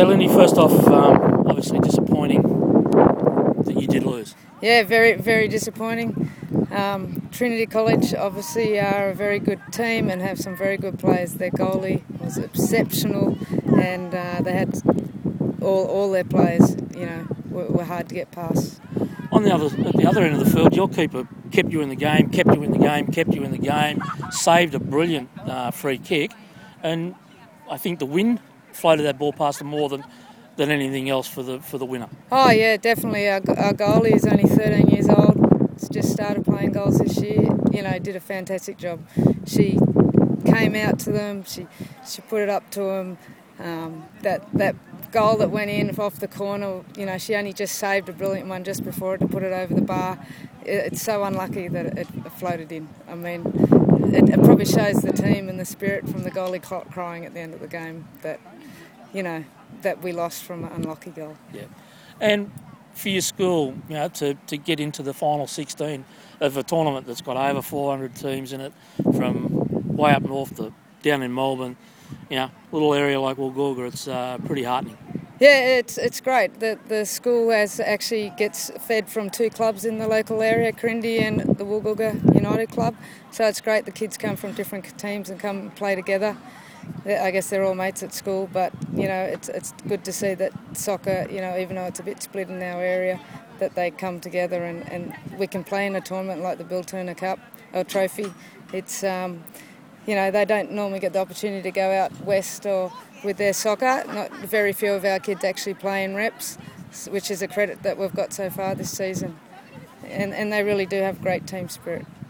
So, Lindy, first off, obviously disappointing that you did lose. Yeah, very, very disappointing. Trinity College obviously are a very good team and have some very good players. Their goalie was exceptional, and they had all their players, were hard to get past. At the other end of the field, your keeper kept you in the game, saved a brilliant free kick, and I think the wind floated that ball past him more than anything else for the winner. Oh yeah, definitely. Our goalie is only 13 years old. She's just started playing goals this year. Did a fantastic job. She came out to them. She put it up to them. That goal that went in off the corner, she only just saved a brilliant one just before it to put it over the bar. It's so unlucky that it floated in. I mean, it probably shows the team and the spirit from the goalie crying at the end of the game that, that we lost from an unlucky goal. Yeah, and for your school, to get into the final 16 of a tournament that's got over 400 teams in it, from way up north to down in Melbourne, little area like Woolgoolga, it's pretty heartening. Yeah, it's great. The school gets fed from two clubs in the local area, Corindi and the Woolgoolga United Club. So it's great the kids come from different teams and come and play together. I guess they're all mates at school, but it's good to see that soccer, even though it's a bit split in our area, that they come together and we can play in a tournament like the Bill Turner Cup or Trophy. It's they don't normally get the opportunity to go out west or with their soccer. Not very few of our kids actually play in reps, which is a credit that we've got so far this season. And they really do have great team spirit.